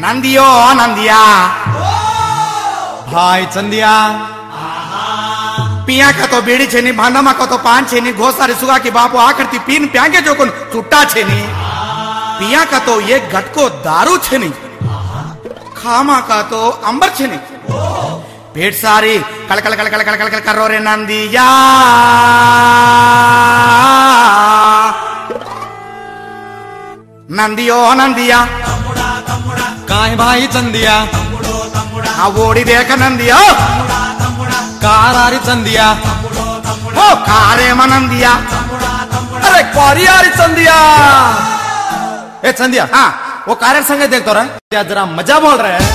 नंदियो नंदिया भाई चंदिया पिया का तो बेड़ी छे नी भांडा मा का तो पान छे नी घोसारी सुगा की बापू आखरती पीन प्यांगे जो कोन चुट्टा छे नी पिया का तो ये घटको दारू छे नी खामा का तो अंबर छे नी पेट सारी कल कल कल कल कल कल कल करो रे नंदिया नंदियो नंदिया काहे भाई चंदिया आ वोड़ी देख नंदिया कारारी चंदिया ओ कारे मनंदिया अरे क्वारियारी चंदिया ए चंदिया हाँ वो कार संगे देख तो रहे जरा मजा बोल रहे हैं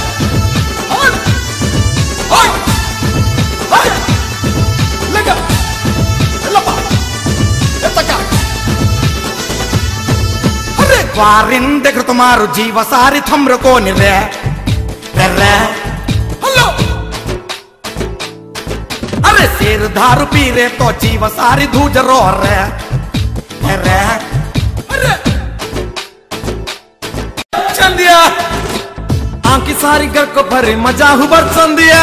वारिन देख तुम्हारू जीव सारी थम्र को निरे रे हेलो अरे शेर धारू पी रे तो जीव सारी धूज रो रे रे अरे चंदिया आंकी सारी घर को भरे मजा हुबर चंदिया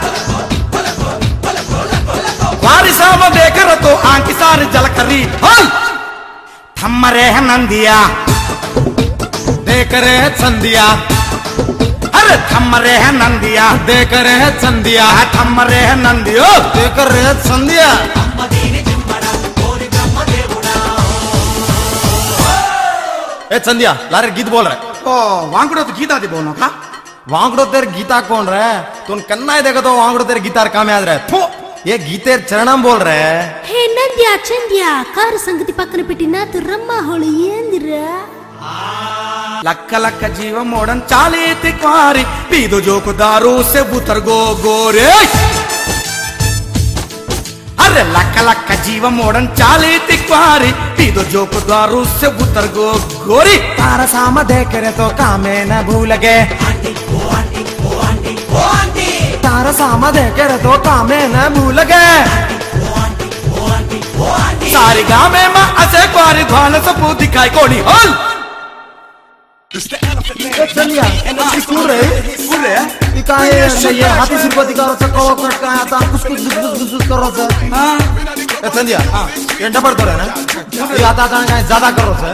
बारिशा में देख रहे तो आंकी सारी जल करी थम रे नंदिया देख रहे चंदिया अरे थम रे नंदिया देख रहे चंदिया थम रे नंदियो देख रहे चंदिया ए चंदिया लारे गीत बोल रहे ओ वांगड़ो तो गीता दी बोलो का वांगड़ो तेरे गीता कौन रहे तुम कन्ना ही देखो तो वांगड़ो तेरे गीतार काम याद रहे थो ये गीतेर चरणम बोल रहे हे नंदिया चंदिया कार संगति पక్కన పెట్టినా రమ్మ హోళి ఏందిరా लक्क लक्क जीव मोड़न चाले तिक्वारी पीदो जोक दारू से बुतर गो गोरे अरे लक्क लक्क जीव मोड़न चाले तिक्वारी पीदो जोक दारू से बुतर गो गोरी तारा साम देख रहे तो कामे न भूल गए तारा साम देख रहे तो कामे न भूल गए सारी गामे में असे क्वारी धान सपू दिखाई कोनी हल चलिया सुन रहे काय ये हाथी सिरपति का रोचा कवा कट का आता कुछ कर रहा है चंदिया ये डबर तो है ना ये आता आता काय ज्यादा कर रहा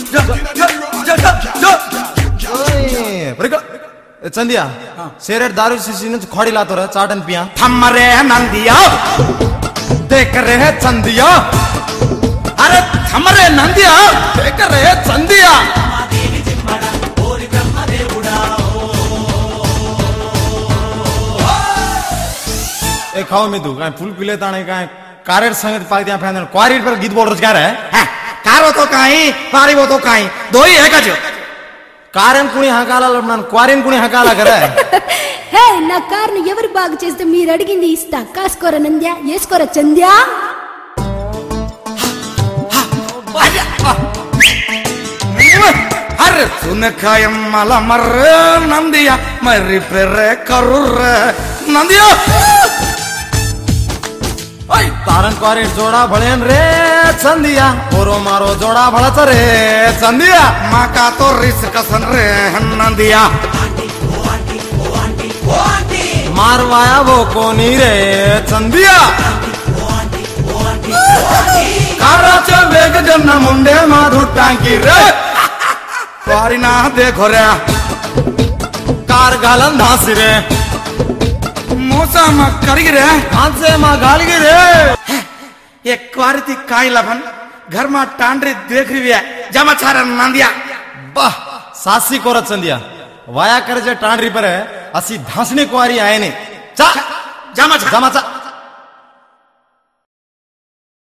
है ओए चंदिया शेरेर दारू सीसीने खड़ी लातो रहे चाटन पिया थम रे नंदिया देख रहे चंदिया अरे थम रे नंदिया देख रहे चंदिया ए खाओ में तू काय फूल पीले ताने काय कारेर संगत पाई दिया फैन क्वारीट पर गीत बोल रोजगार है कारो तो काई पारी वो तो काई दो ही है का जो కారెన్ కుని హకాల క్వారెన్ కుని హకాల కదా హే నా కార్ని ఎవరు బాగు చేస్తే మీరు అడిగింది ఇస్తా కాసుకోర నంద్యా ఏసుకోర చంద్యా अरे सुन खायम मला मर नंदिया मरी पेरे करुर नंदिया तारन क्वारेट जोड़ा भलेन रे चंदिया ओरो मारो जोड़ा भड़च रे चंदिया माँ का तो रिस कसन रे नंदिया मारवाया वो कोनी रे चंदिया काराचे वेग जन्ना मुंडे माधु टांकी रे पारी ना देखो रे कार गालन धासी रे मोसा मा करी रे हाथ से माँ गाल गी रे एक क्वारी थी काई लभन घर में टांडरी देख रही है जमा छारा नंदिया वाह सासी कोरत चंदिया वाया कर जे टांडरी पर है असी धासने क्वारी आए ने चा जमा जमा चा